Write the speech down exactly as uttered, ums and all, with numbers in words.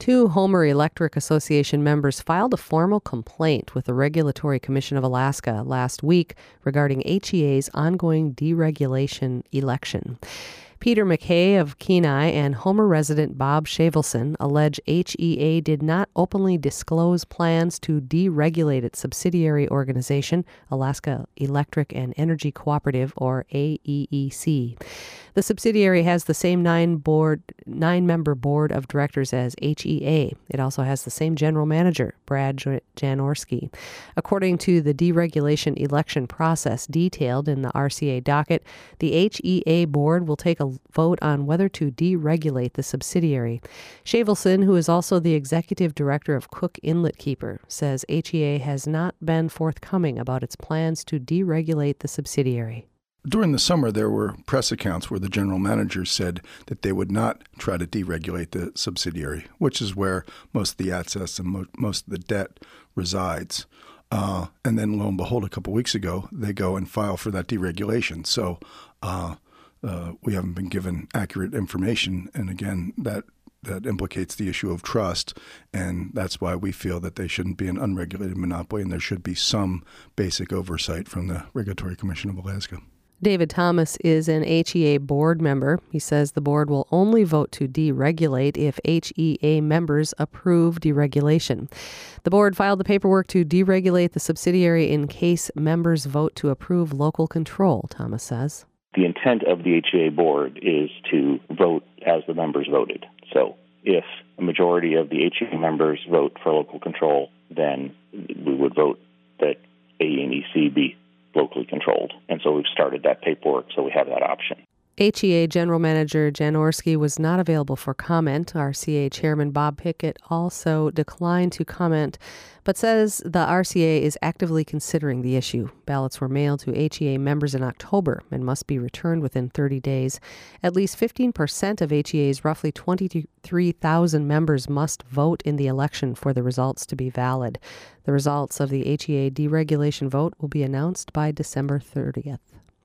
Two Homer Electric Association members filed a formal complaint with the Regulatory Commission of Alaska last week regarding H E A's ongoing deregulation election. Peter McKay of Kenai and Homer resident Bob Shavelson allege H E A did not openly disclose plans to deregulate its subsidiary organization, Alaska Electric and Energy Cooperative, or A E E C. The subsidiary has the same nine board, nine-member board of directors as H E A. It also has the same general manager, Brad Janorski. According to the deregulation election process detailed in the R C A docket, the H E A board will take a vote on whether to deregulate the subsidiary. Shavelson, who is also the executive director of Cook Inlet Keeper, says H E A has not been forthcoming about its plans to deregulate the subsidiary. During the summer, there were press accounts where the general manager said that they would not try to deregulate the subsidiary, which is where most of the assets and mo- most of the debt resides. Uh, and then, lo and behold, a couple weeks ago, they go and file for that deregulation. So uh, uh, we haven't been given accurate information. And again, that that implicates the issue of trust. And that's why we feel that they shouldn't be an unregulated monopoly and there should be some basic oversight from the Regulatory Commission of Alaska. David Thomas is an H E A board member. He says the board will only vote to deregulate if H E A members approve deregulation. The board filed the paperwork to deregulate the subsidiary in case members vote to approve local control, Thomas says. The intent of the H E A board is to vote as the members voted. So if a majority of the H E A members vote for local control, then we would vote that A E and E C be locally controlled. And so we've started that paperwork, so we have that option. H E A General Manager Janorski was not available for comment. R C A Chairman Bob Pickett also declined to comment, but says the R C A is actively considering the issue. Ballots were mailed to H E A members in October and must be returned within thirty days. At least fifteen percent of H E A's roughly twenty-three thousand members must vote in the election for the results to be valid. The results of the H E A deregulation vote will be announced by December thirtieth.